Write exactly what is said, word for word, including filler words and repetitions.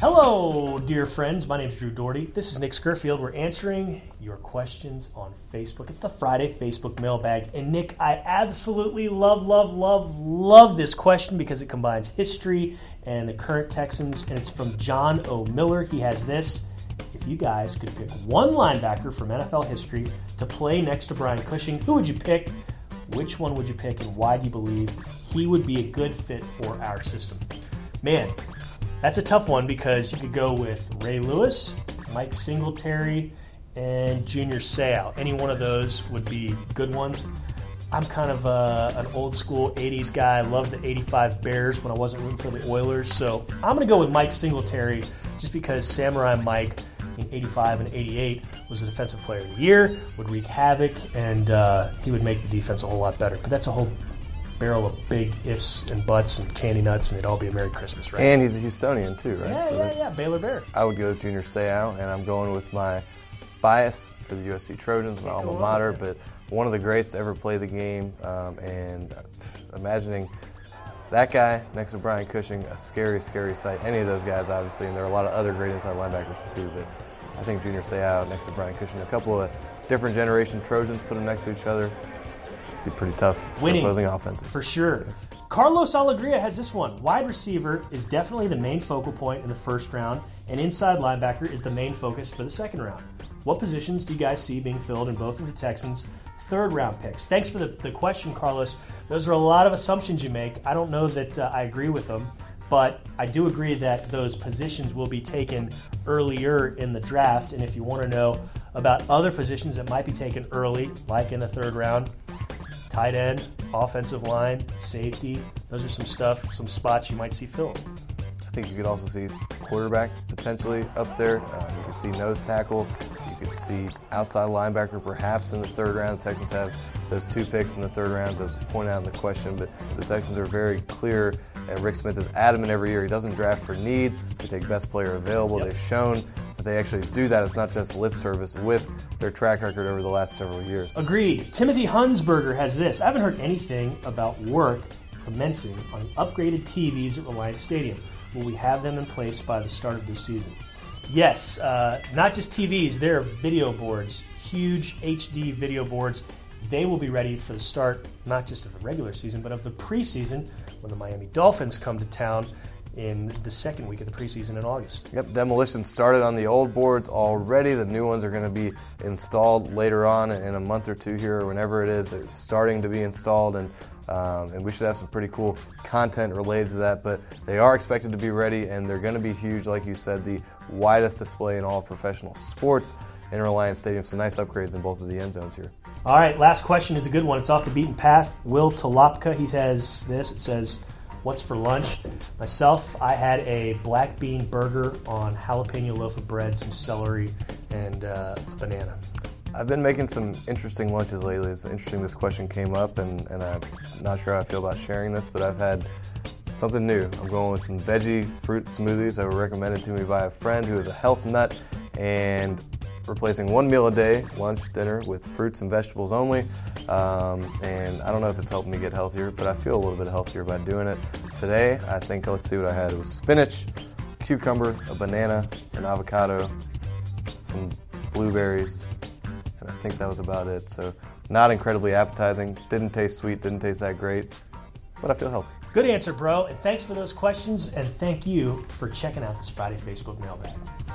Hello, dear friends. My name is Drew Doherty. This is Nick Scurfield. We're answering your questions on Facebook. It's the Friday Facebook mailbag. And Nick, I absolutely love, love, love, love this question because it combines history and the current Texans. And it's from John O. Miller. He has this. If you guys could pick one linebacker from N F L history to play next to Brian Cushing, who would you pick? Which one would you pick, and why do you believe he would be a good fit for our system? Man, that's a tough one because you could go with Ray Lewis, Mike Singletary, and Junior Seau. Any one of those would be good ones. I'm kind of uh, an old school eighties guy. I loved the eighty-five Bears when I wasn't rooting for the Oilers. So I'm going to go with Mike Singletary just because Samurai Mike in eighty-five and eighty-eight was the Defensive Player of the Year, would wreak havoc, and uh, he would make the defense a whole lot better. But that's a whole barrel of big ifs and buts and candy nuts, and it'd all be a Merry Christmas, right? And he's a Houstonian, too, right? Yeah, so yeah, yeah, Baylor Bear. I would go with Junior Seau, and I'm going with my bias for the U S C Trojans, my alma mater, but one of the greats to ever play the game, um, and imagining that guy next to Brian Cushing, a scary, scary sight. Any of those guys, obviously, and there are a lot of other great inside linebackers, too, but I think Junior Seau next to Brian Cushing, a couple of different generation Trojans, put them next to each other, be pretty tough Winning, for opposing offenses. For sure. Carlos Alegria has this one. Wide receiver is definitely the main focal point in the first round, and inside linebacker is the main focus for the second round. What positions do you guys see being filled in both of the Texans' third-round picks? Thanks for the, the question, Carlos. Those are a lot of assumptions you make. I don't know that uh, I agree with them, but I do agree that those positions will be taken earlier in the draft, and if you want to know about other positions that might be taken early, like in the third round, tight end, offensive line, safety, those are some stuff, some spots you might see filled. I think you could also see quarterback potentially up there. Uh, you could see nose tackle. You could see outside linebacker perhaps in the third round. The Texans have those two picks in the third round, as pointed out in the question, but the Texans are very clear, and Rick Smith is adamant every year. He doesn't draft for need. They take best player available. Yep. They've shown that they actually do that. It's not just lip service with their track record over the last several years. Agreed. Timothy Hunsberger has this. I haven't heard anything about work commencing on upgraded T Vs at Reliant Stadium. Will we have them in place by the start of this season? Yes, uh, not just T Vs, there are video boards, huge H D video boards. They will be ready for the start, not just of the regular season, but of the preseason when the Miami Dolphins come to town in the second week of the preseason in August. Yep, demolition started on the old boards already. The new ones are going to be installed later on in a month or two here, or whenever it is. It's starting to be installed, and um, and we should have some pretty cool content related to that. But they are expected to be ready, and they're going to be huge, like you said, the widest display in all professional sports in Reliant Stadium. So nice upgrades in both of the end zones here. All right, last question is a good one. It's off the beaten path. Will Tolopka, he says this. It says, what's for lunch? Myself, I had a black bean burger on jalapeno loaf of bread, some celery, and uh, a banana. I've been making some interesting lunches lately. It's interesting this question came up, and, and I'm not sure how I feel about sharing this, but I've had something new. I'm going with some veggie fruit smoothies that were recommended to me by a friend who is a health nut, and replacing one meal a day, lunch, dinner, with fruits and vegetables only. Um, and I don't know if it's helping me get healthier, but I feel a little bit healthier by doing it. Today, I think, let's see what I had. It was spinach, cucumber, a banana, an avocado, some blueberries, and I think that was about it. So not incredibly appetizing, didn't taste sweet, didn't taste that great, but I feel healthy. Good answer, bro, and thanks for those questions, and thank you for checking out this Friday Facebook mailbag.